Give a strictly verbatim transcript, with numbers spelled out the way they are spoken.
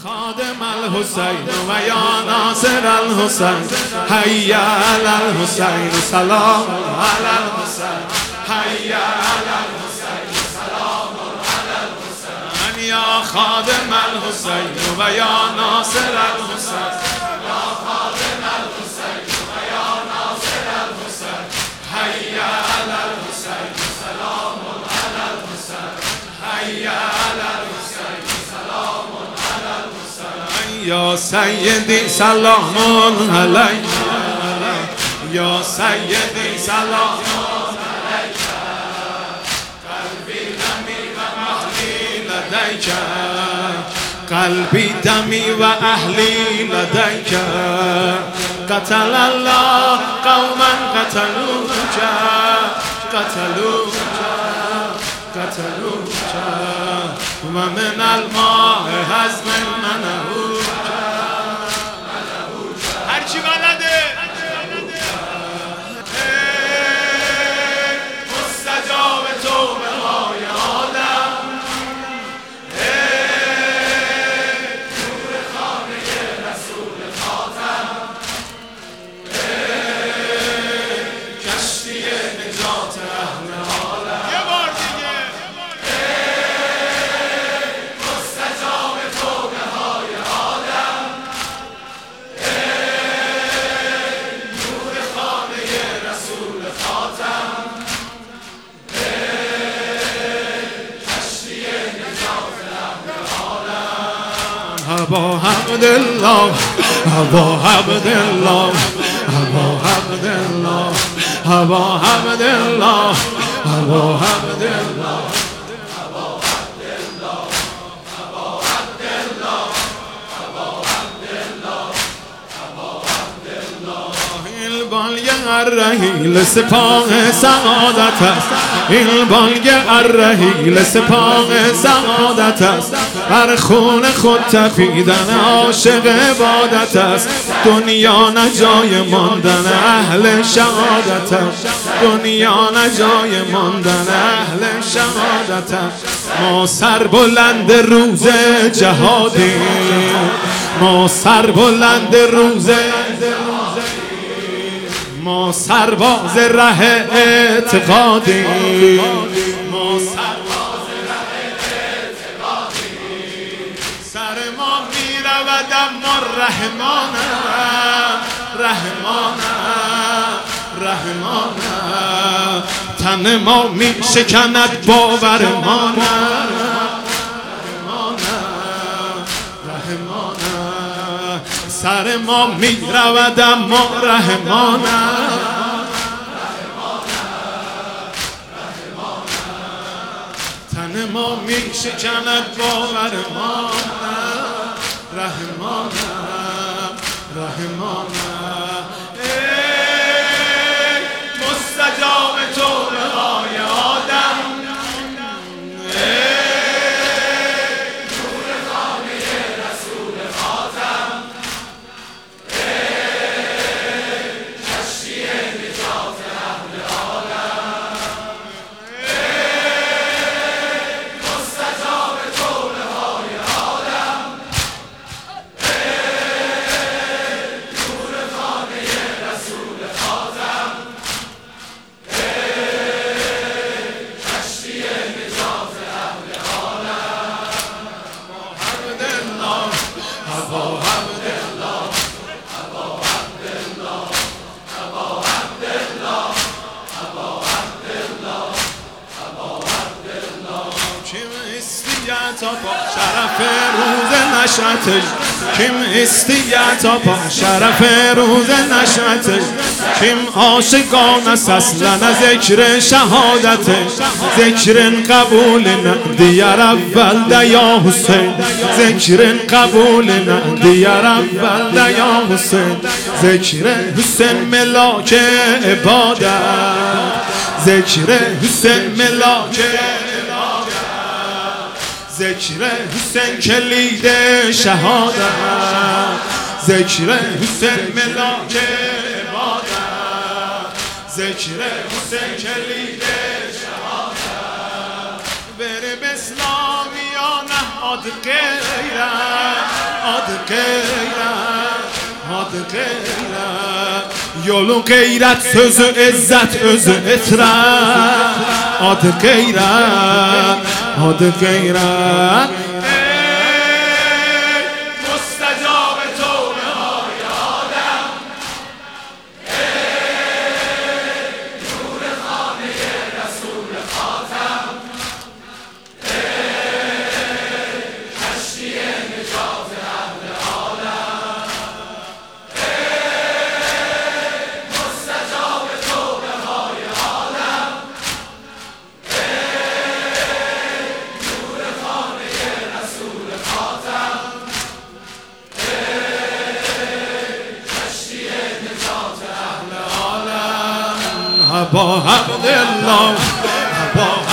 خادم الحسین و یا ناصر الحسین حی علی الحسین سلام علی الحسین حی علی الحسین سلام علی الحسین یا خادم الحسین و یا ناصر الحسین یا خادم الحسین و یا ناصر الحسین حی علی الحسین سلام علی الحسین حی علی الحسین سلام علی الحسین یا سیدی سلام علیک یا سیدی سلام علیک قلبی دمی و اهلی لدیک قلبی دمی و اهلی لدیک قتل الله قوما قتلوک قتلوک قتلوک و من الماء حزم منعوک هرچی بلده مستجاب توبه های آدم نور خانه رسول خاتم کشتی نجات اهل عالم یه بار دیگه مستجاب توبه های آدم نور خانه رسول خاتم کشتی نجات اهل عالم ابا عبدالله ابا عبدالله ابا عبدالله ابا عبدالله ابا عبدالله این بالگ الرحیل سپاه سعادت است این بالگ الرحیل سپاه سعادت است بر خون خود تپیدن عاشق عبادت است دنیا نه جای ماندن اهل شهادت است دنیا نه جای ماندن اهل شهادت است ما سر بلند روز جهادیم ما سر بلند روز ما سرباز ره اعتقادیم ما سرباز ره اعتقادیم سر ما می رود اما رحمانم رحمانم رحمانم تن ما می شکند باورمانم سر ما می رود اما رحمانم تن ما می شکند باورمانم رحمانم رحمانم ای مستجاب توبه های آدم تا با شرف روز نشأتش کیم استیت تا با شرف روز نشأتش کیم عاشقان است اصلا از ذکر شهادتش ذکر قبول نه دیگر اول دیا حسین ذکر قبول نه دیگر اول دیا حسین ذکر حسین ملاک عبادت ذکر حسین ملاک ذکر حسین کلید شهادت ذکر حسین ملاک عبادت ذکر حسین کلید شهادت بر به اسلامیان نهاد غیرت qeyrət, adı qeyrət. Yolun qeyrət, sözü izzət, özü itirət, adı qeyrət, adı qeyrət. با حق الله با